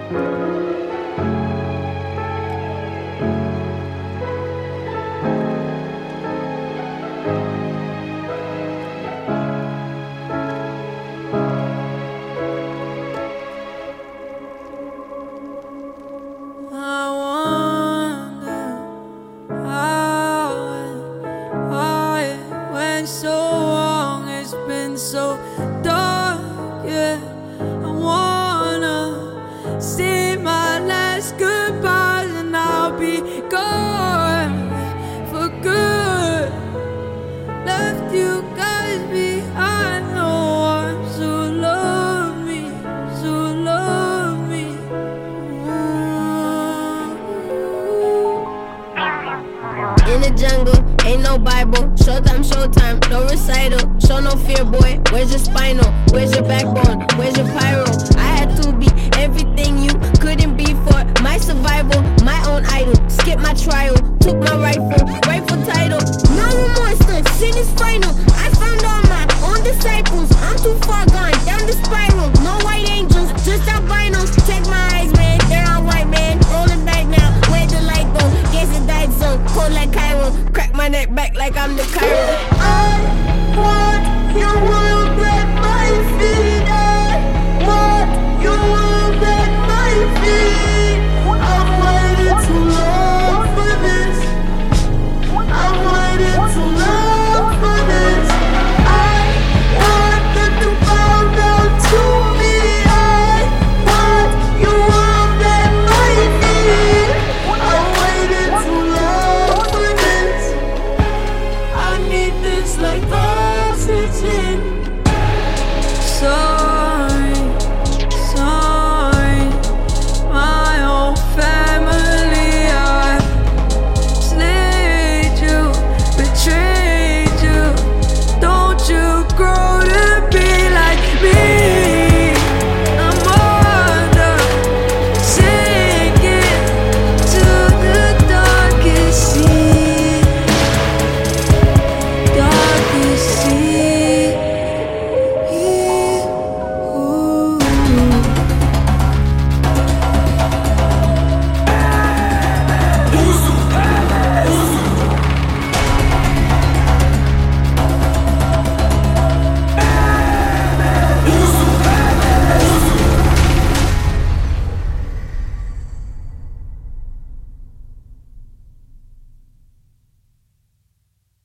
So long, it's been so dark, yeah. I wanna say my last goodbyes and I'll be gone for good. Left you guys behind, no one to love me, to love me. In the jungle, ain't no Bible. Showtime, no recital. Show no fear, boy. Where's your spinal? Where's your backbone? Where's your pyro? I had to be everything you couldn't be for my survival. My own idol. Skip my trial. Took my rightful title. No remorse, sin is final. I found all my own disciples. I'm too far gone, down the spiral. No white angels, just albinos. Check my eyes, man. They're all white, man. Rolling back now. Where the light go? Guess it died so cold like Cairo. Crack my neck back like I'm the Cairo.